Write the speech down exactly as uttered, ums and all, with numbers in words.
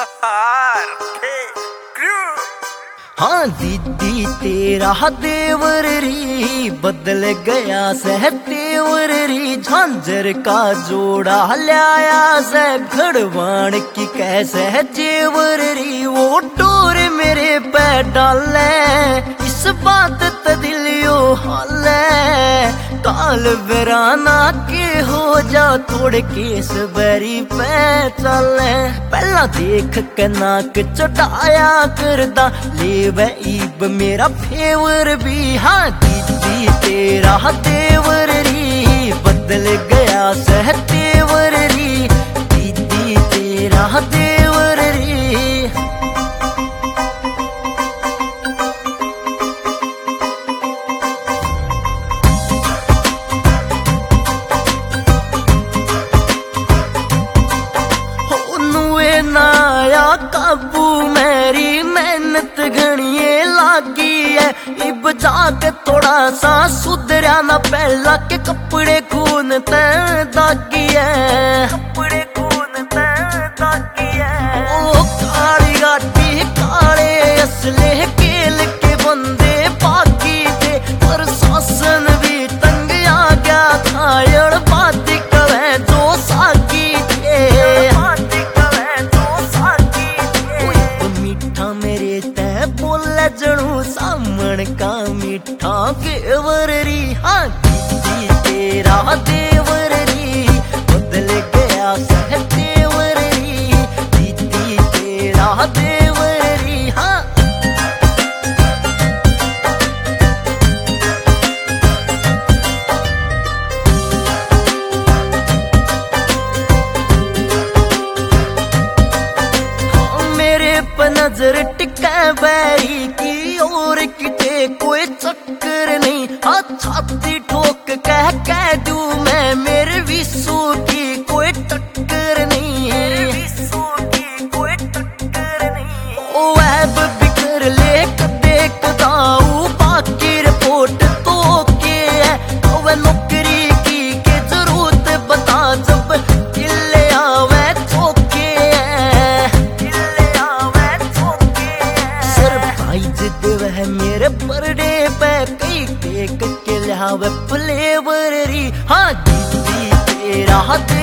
हाँ दीदी तेरा देवर री बदल गया सह तेवर री झांझर का जोड़ा लाया से घड़वाण की कैसे जेवर री वो डोर मेरे पे डाले इस बात तदिलियो हाले काल बेराना के हो जा थोड़े केस बरी पे चले पहला देख के नाक चढ़ाया करदा ले ईब मेरा फेवर भी हाँ दीदी तेरा देवर री बदल गया सह तेवर री दीदी तेरा देवर री। हो नुए नाया काबू मेरी मेहनत घणिए लागी है इब जाके थोड़ा सा सुधरा ना पहला के कपड़े खून ते दागी है कपड़े खून ते दागी है ओ काली गाटी काले असले केल के बंदे बाकी थे पर शासन भी तंग आ गया था यड़ बात कवे जो साकी थे बात कवे जो साकी थे मीठा मेरे ते बोले जणू सामण का मीठा केवर री हाँ दीदी तेरा देवर री बदल गया सह तेवर री दीदी तेरा देवर री हाँ। मेरे पे नजर टिका बैरी की और किते कोई चक्कर नहीं हाँ छाती ठोक कह कह दू मैं मेरे विश्व की कोई टक्कर नहीं विश्व की कोई टक्कर नहीं ओ ऐब बिकर ले कदे कदाऊ बाकी रिपोर्ट तो के है वह नौकरी की के जरूरत बता जब किले आवे चौके किले आवे चौके सरप्राइज देव मेरे बर्थडे पे कई केक के लिहावे फ्लेवर री हाँ दीदी तेरा